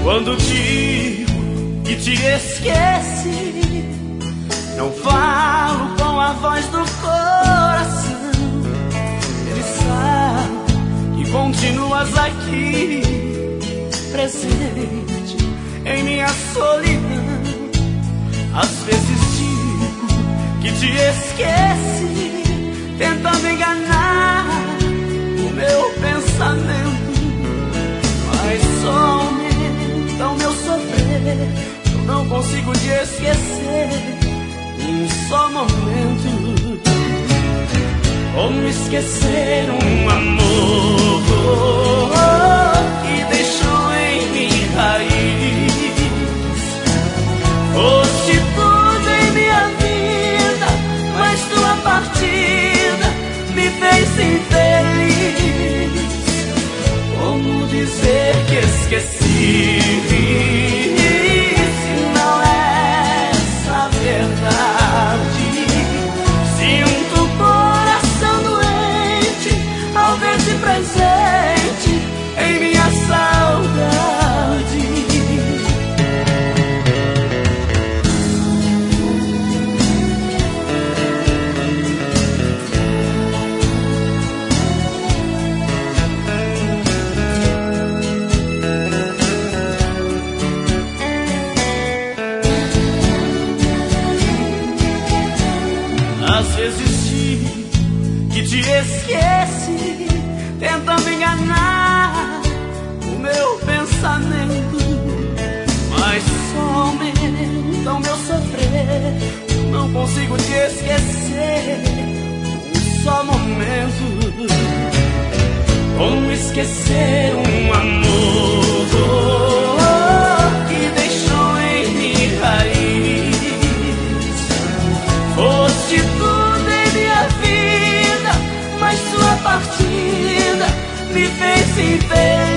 Quando digo que te esqueci, não falo com a voz do coração. Ele sabe que continuas aqui, presente em minha solidão. Às vezes digo que te esqueci, tentando enganar o meu pensamento, mas só aumenta o meu sofrer. Eu não consigo te esquecer um só momento. Como esquecer um amor que deixou em mim raiz? Foste tudo em minha vida, mas tua partida me fez infeliz. Como dizer que esqueci, se não é essa a verdade? Sinto o coração doente ao ver-te presente em minha saudade. Às vezes digo que te esqueci, tentando enganar o meu pensamento, mas só aumenta o meu sofrer. Não consigo te esquecer um só momento. Como esquecer um amor que deixou em mim raiz? Foste tudo em minha vida, mas sua partida me fez infeliz.